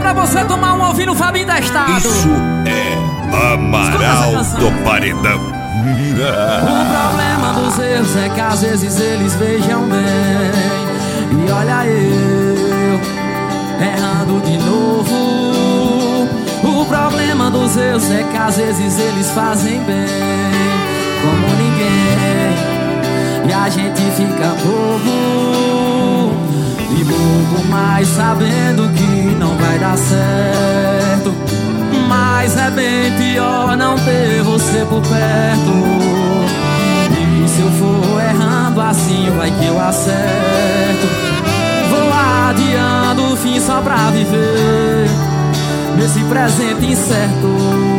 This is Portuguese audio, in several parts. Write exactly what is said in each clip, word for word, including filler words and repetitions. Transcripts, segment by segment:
pra você tomar um ouvindo Fabinho Testado. Isso é Amaral do Paredão. O problema dos erros é que às vezes eles vejam bem. E olha eu errando de novo. O problema dos erros é que às vezes eles fazem bem como ninguém, e a gente fica bobo. E bobo mais sabendo que não vai dar certo. Mas é bem pior não ter você por perto. E se eu for errando assim, vai que eu acerto. Vou adiando o fim só pra viver nesse presente incerto.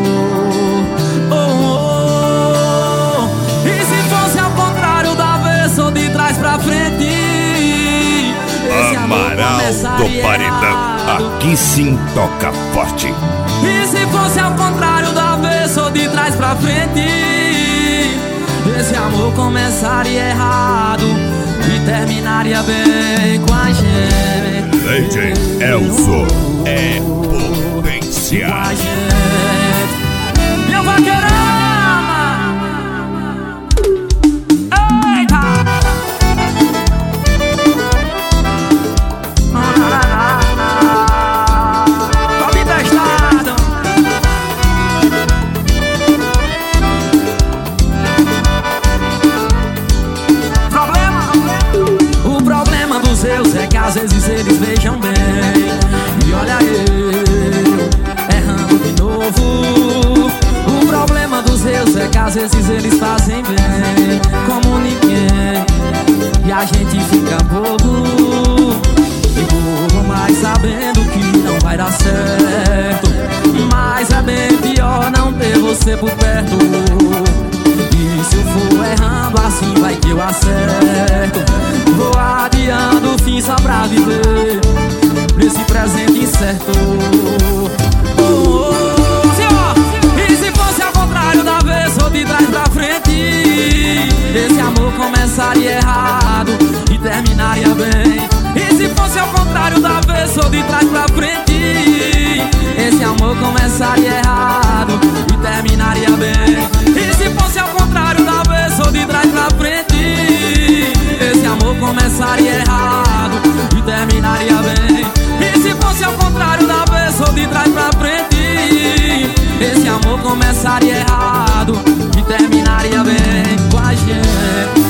Oh, oh, oh. E se fosse ao contrário da vez ou de trás pra frente, Amaral do Paredão, aqui sim toca forte. E se fosse ao contrário da vez ou de trás pra frente, esse amor começaria errado e terminaria bem com a gente. D J Elzo é potência. Com a gente. Meu vaqueirama. Eita. Fabinho Testado. Problema. O problema dos erros é que às vezes eles vejam bem. E olha eu errando de novo. O problema dos erros é que às vezes eles fazem bem como ninguém, e a gente fica bobo. E bobo mais sabendo que não vai dar certo. Mas é bem pior não ter você por perto. E se eu for errando assim, vai que eu acerto. Vou adiando o fim só pra viver nesse presente incerto. Oh, oh, oh, senhor. E se fosse ao contrário da vez ou de trás pra frente, esse amor começaria errado e terminaria bem. E se fosse ao contrário da vez ou de trás pra frente, esse amor começaria errado e terminaria bem. E se fosse ao contrário da vez ou de trás pra frente, esse amor começaria errado e terminaria bem. E se fosse ao contrário da vez ou de trás pra frente, esse amor começaria errado e terminaria bem com a gente.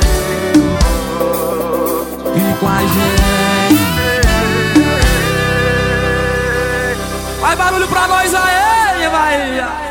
E com a gente. Faz barulho pra nós aí, vai.